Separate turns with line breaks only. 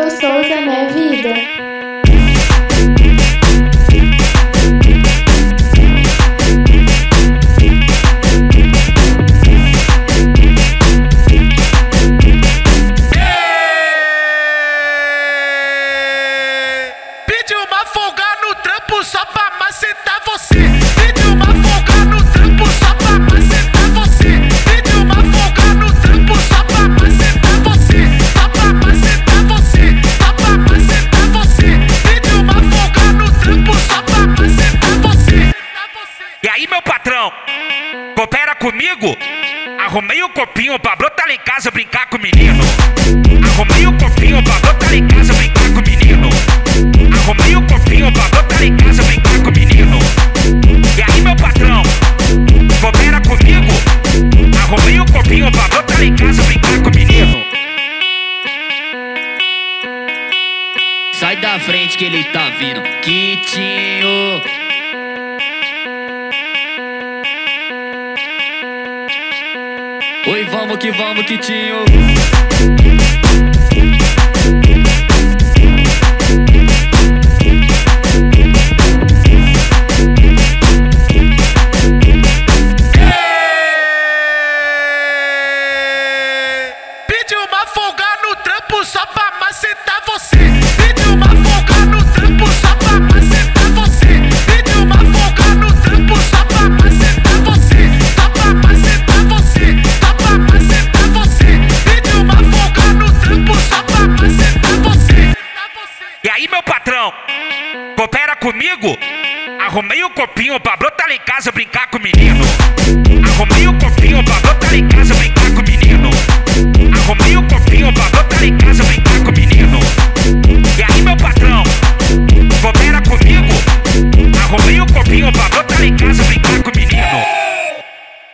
gostosa, né, vida?
Pedi uma folga no trampo só pra macetar você. Pedi uma folga no trampo só pra macetar você. Pedi uma folga no trampo só pra macetar você. Só pra macetar você. Só pra macetar você. Pedi uma folga no trampo só pra macetar você. E aí, meu patrão, coopera comigo? Arrumei um copinho pra brotar lá em casa brincar com o menino. Arrumei um copinho pra brotar lá em casa brincar com o menino. Arrumei um copinho pra brotar lá em casa brincar com o menino. E aí, meu patrão, coopera comigo? Arrumei um copinho pra brotar lá em casa brincar com o menino.
Sai da frente que ele tá vindo, Quitinho. Oi, vamos, Quitinho.
Pedi uma folga no trampo só pra macetar você. Pedi uma folga no trampo só pra macetar você. Pedi uma folga no trampo só pra macetar você. Só pra macetar você. Só pra macetar você. Pedi uma folga no trampo só pra macetar você. E aí, meu patrão, coopera comigo? Arrumei um copinho pra brotar lá em casa brincar com o menino.